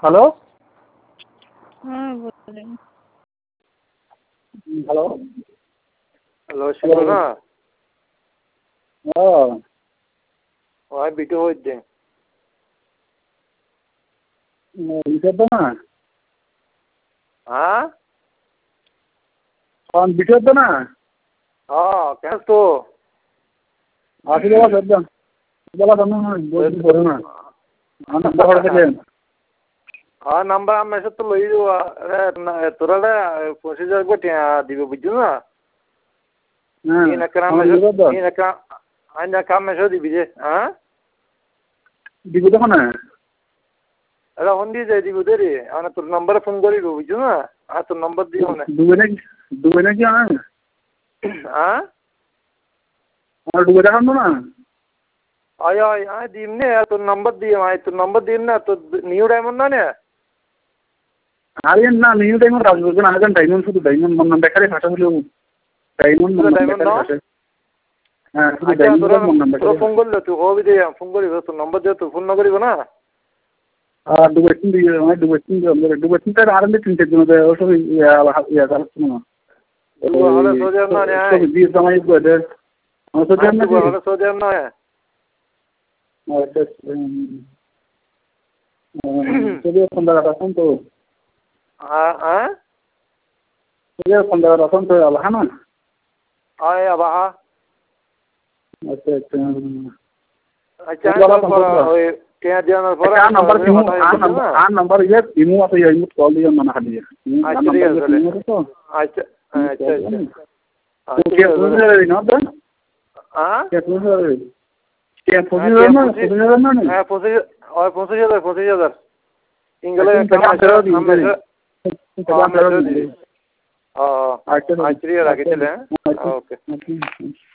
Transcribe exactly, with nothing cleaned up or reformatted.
Hello হ্যাঁ বলেন। Hello hello Shibna হ্যাঁ ওই বিটু হইছে বিটু তো না হ্যাঁ কোন বিটু তো না হ্যাঁ কেন তো আসলে বাবা একদম বলা তো না বলতে পারো না আমি বড় থেকে হ্যাঁ নাম্বার আমি এসে তো লই দিব তোরা পঁচিশ হাজার করে দিব বুঝছো না হ্যাঁ এই নাকরা আমি এই নাকরা আই না কাম এসে দিবি যে হ্যাঁ দিব তো না এটা হন্দি যাই দিব দে রে আমি তোর নাম্বারে ফোন করিব বুঝছো না আর তোর নাম্বার দিও না দুবে না দুবে না কি আন হ্যাঁ আর দুবে দেখানো না আয় আয় আয় দিম নে তোর নাম্বার দিয়ে আয় তোর নাম্বার দিম না তোর নিউ ডায়মন্ড না নে আরে না নিউ ডায়মন্ড আসবে না আগে ডায়মন্ড শুধু ডায়মন্ড মন দেখারে ফাটা হলো ডায়মন্ড মন দেখারে হ্যাঁ শুধু ডায়মন্ড মন নাম্বার তোর ফোন করলে তুই হবি দে ফোন করিব তোর নাম্বার দিয়ে তুই ফোন না করিব না আর দুবে তিন দিয়ে মানে দুবে তিন দিয়ে দুবে তিন তার আরম্ভে তিনটে দিন দেয় ওসব ইয়া ইয়া জানো না হলে সোজা না রে সব দিয়ে জামাই করে আমার সোজা না হলে সোজা না আচ্ছা চলিए पंद्रह रसम तो हाँ हाँ चलिए पंद्रह रसम तो अब है ना आए अब हाँ अच्छा अच्छा अच्छा पर क्या जाना पर आ नंबर इमो आ नंबर आ नंबर ये इमो आते ये इमो कॉल दिया मना कर दिया अच्छा अच्छा अच्छा तो क्या पूछ रहे ना तो हाँ क्या पूछ रहे क्या पूछ रहे ना पूछ रहे ना हाँ पूछ और पूछ जाता पूछ जाता इंग्लिश काम है हम है हाँ अच्छा अच्छा रखे चले ओके